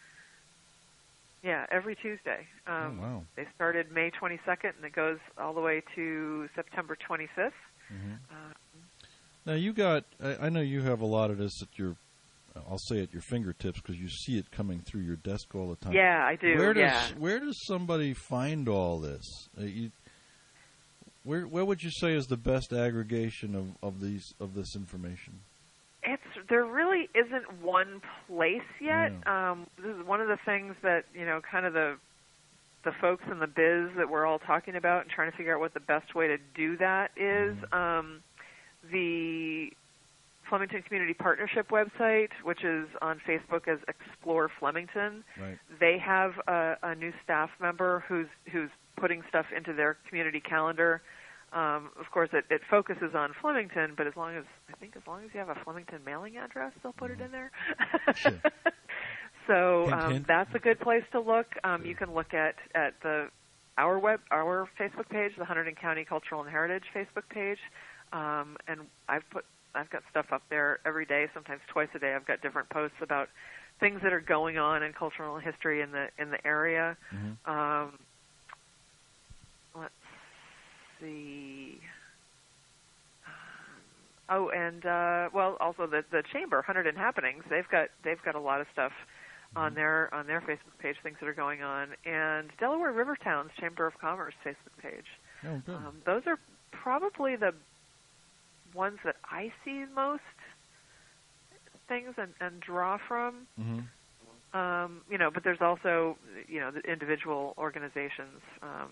Yeah, every Tuesday. Um, oh, wow. They started May twenty-second, and it goes all the way to September twenty-fifth. Mm-hmm. Um, now, you got, I, I know you have a lot of this at your, I'll say at your fingertips, because you see it coming through your desk all the time. Yeah, I do, where does, yeah. Where does somebody find all this? Uh, you, where, where would you say is the best aggregation of, of these of this information? It's there really isn't one place yet. Yeah. Um, this is one of the things that, you know, kind of the the folks in the biz that we're all talking about and trying to figure out what the best way to do that is. Mm-hmm. Um, the Flemington Community Partnership website, which is on Facebook as Explore Flemington, right. They have a, a new staff member who's who's putting stuff into their community calendar. Um, of course, it, it focuses on Flemington, but as long as I think as long as you have a Flemington mailing address, they'll put it in there. Sure. So hint, um, hint. that's a good place to look. Um, you can look at, at the our web our Facebook page, the Hunterdon County Cultural and Heritage Facebook page, um, and I've put I've got stuff up there every day, sometimes twice a day. I've got different posts about things that are going on in cultural history in the in the area. Mm-hmm. Um, let's see. Oh, and uh, well, also the the Chamber Hunterdon Happenings. They've got they've got a lot of stuff on their on their Facebook page, things that are going on, and Delaware Rivertown's Chamber of Commerce Facebook page. Oh, good. Um, those are probably the ones that I see most things and, and draw from. Mm-hmm. Um, you know, but there's also you know the individual organizations um,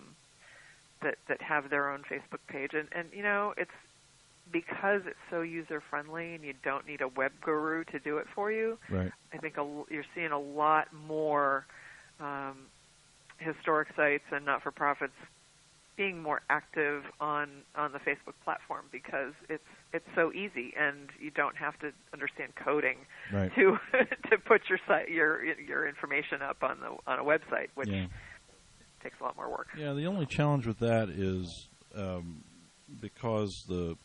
that that have their own Facebook page, and and you know it's. Because it's so user-friendly and you don't need a web guru to do it for you, right. I think a, you're seeing a lot more um, historic sites and not-for-profits being more active on, on the Facebook platform because it's it's so easy and you don't have to understand coding right. to to put your site your your information up on the on a website, which yeah. takes a lot more work. Yeah, the only challenge with that is um, because the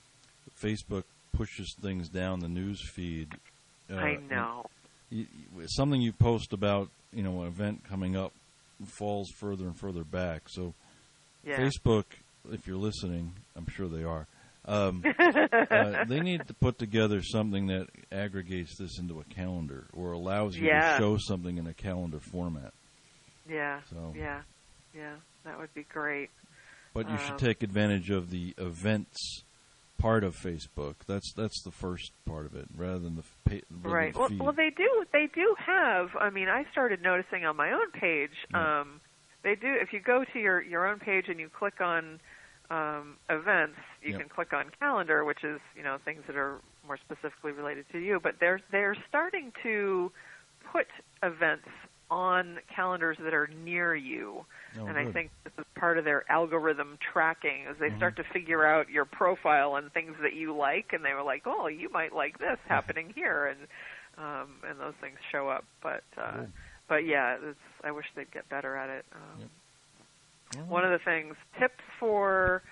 Facebook pushes things down the news feed. Uh, I know. You, you, something you post about, you know, an event coming up falls further and further back. So yeah. Facebook, if you're listening, I'm sure they are, um, uh, they need to put together something that aggregates this into a calendar or allows you yeah. to show something in a calendar format. Yeah, so. yeah, yeah, that would be great. But you um, should take advantage of the events part of Facebook. That's that's the first part of it, rather than the pa- right. The well, feed. well, they do. They do have. I mean, I started noticing on my own page. Yeah. Um, they do. If you go to your your own page and you click on um, events, you yeah. can click on calendar, which is you know things that are more specifically related to you. But they're they're starting to put events on calendars that are near you. Oh, and good. I think this is part of their algorithm tracking as they mm-hmm. start to figure out your profile and things that you like, and they were like, oh, you might like this happening here, and um, and those things show up. But uh, cool. but yeah, it's, I wish they'd get better at it. Um, yep. mm-hmm. One of the things, tips for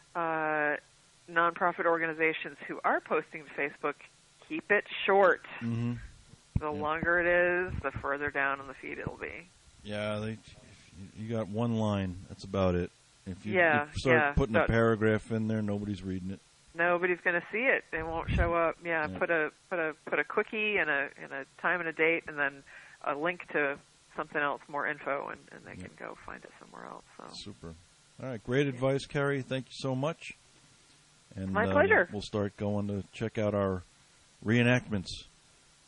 uh, nonprofit organizations who are posting to Facebook, keep it short. Mm-hmm. The yep. longer it is, the further down on the feed it'll be. Yeah, they. You got one line. That's about it. If you, yeah, if you start yeah. putting so, a paragraph in there, nobody's reading it. Nobody's going to see it. It won't show up. Yeah, yeah, put a put a put a quickie and a and a time and a date, and then a link to something else, more info, and, and they yep. can go find it somewhere else. So. Super. All right, great advice, Carrie. Thank you so much. And my uh, pleasure. We'll start going to check out our reenactments.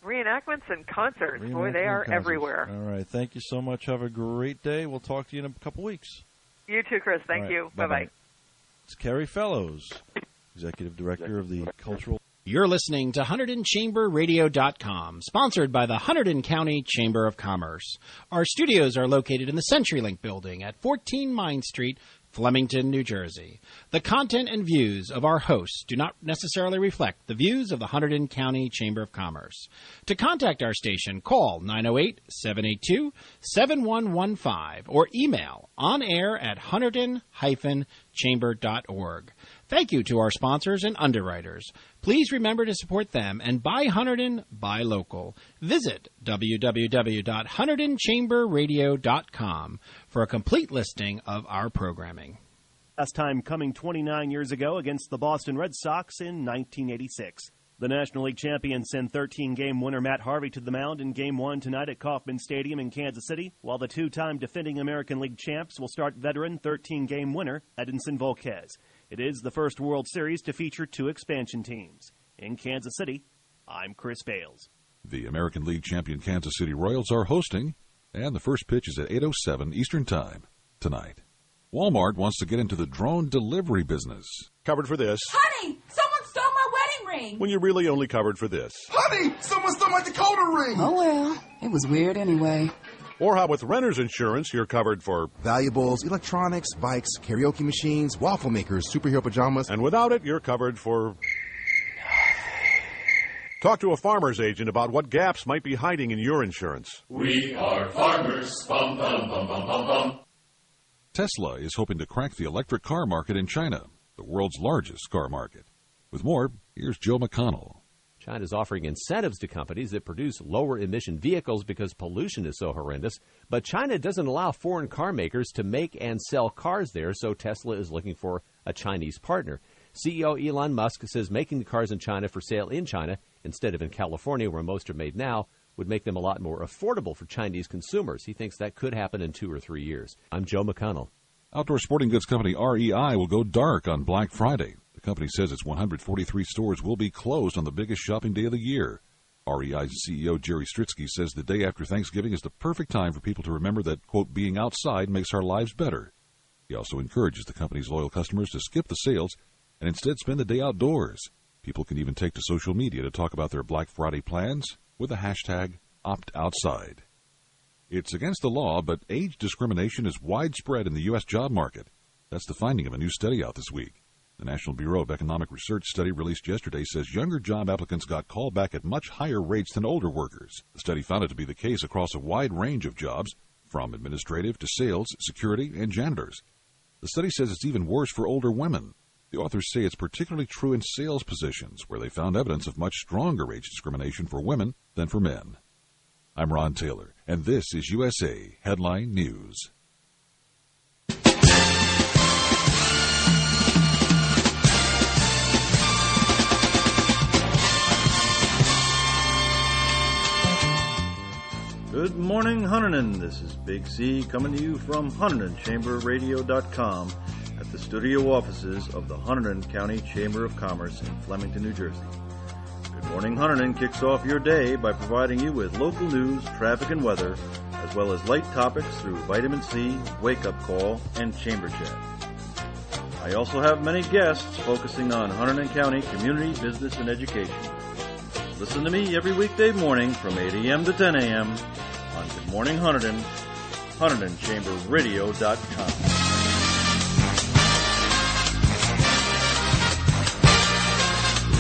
reenactments and concerts. Boy, they are Concerts. everywhere. All right. Thank you so much. Have a great day. We'll talk to you in a couple weeks. You too, Chris. Thank Right. you. Bye-bye. Bye-bye. It's Carrie Fellows, Executive Director of the Cultural... You're listening to Hunterdon Chamber Radio dot com, sponsored by the Hunterdon County Chamber of Commerce. Our studios are located in the CenturyLink building at fourteen Mine Street, Flemington, New Jersey. The content and views of our hosts do not necessarily reflect the views of the Hunterdon County Chamber of Commerce. To contact our station, call nine oh eight, seven eight two, seven one one five or email onair at hunterdon dash chamber dot org. Thank you to our sponsors and underwriters. Please remember to support them and buy Hunterdon, buy local. Visit w w w dot hunterdon chamber radio dot com for a complete listing of our programming. Last time coming twenty-nine years ago against the Boston Red Sox in nineteen eighty-six. The National League champions send thirteen-game winner Matt Harvey to the mound in Game one tonight at Kauffman Stadium in Kansas City, while the two-time defending American League champs will start veteran thirteen-game winner Edinson Volquez. It is the first World Series to feature two expansion teams. In Kansas City, I'm Chris Bales. The American League champion Kansas City Royals are hosting, and the first pitch is at eight oh seven Eastern Time tonight. Walmart wants to get into the drone delivery business. Covered for this. Honey, someone stole my wedding ring. When you're really only covered for this. Honey, someone stole my Dakota ring. Oh, well, it was weird anyway. Or how with renter's insurance, you're covered for valuables, electronics, bikes, karaoke machines, waffle makers, superhero pajamas. And without it, you're covered for... Talk to a farmer's agent about what gaps might be hiding in your insurance. We are farmers. Bum, bum, bum, bum, bum, bum. Tesla is hoping to crack the electric car market in China, the world's largest car market. With more, here's Joe McConnell. China's offering incentives to companies that produce lower-emission vehicles because pollution is so horrendous. But China doesn't allow foreign car makers to make and sell cars there, so Tesla is looking for a Chinese partner. C E O Elon Musk says making the cars in China for sale in China instead of in California, where most are made now, would make them a lot more affordable for Chinese consumers. He thinks that could happen in two or three years. I'm Joe McConnell. Outdoor sporting goods company R E I will go dark on Black Friday. The company says its one hundred forty-three stores will be closed on the biggest shopping day of the year. R E I's C E O Jerry Stritsky says the day after Thanksgiving is the perfect time for people to remember that, quote, being outside makes our lives better. He also encourages the company's loyal customers to skip the sales and instead spend the day outdoors. People can even take to social media to talk about their Black Friday plans with the hashtag OptOutside. It's against the law, but age discrimination is widespread in the U S job market. That's the finding of a new study out this week. The National Bureau of Economic Research study released yesterday says younger job applicants got called back at much higher rates than older workers. The study found it to be the case across a wide range of jobs, from administrative to sales, security, and janitors. The study says it's even worse for older women. The authors say it's particularly true in sales positions, where they found evidence of much stronger age discrimination for women than for men. I'm Ron Taylor, and this is U S A Headline News. Good morning, Hunterdon. This is Big C coming to you from Hunterdon Chamber Radio dot com at the studio offices of the Hunterdon County Chamber of Commerce in Flemington, New Jersey. Good Morning Hunterdon kicks off your day by providing you with local news, traffic, and weather, as well as light topics through Vitamin C, Wake Up Call, and Chamber Chat. I also have many guests focusing on Hunterdon County community, business, and education. Listen to me every weekday morning from eight a.m. to ten a.m. on Good Morning Hunterdon, Hunterdon Chamber Radio dot com.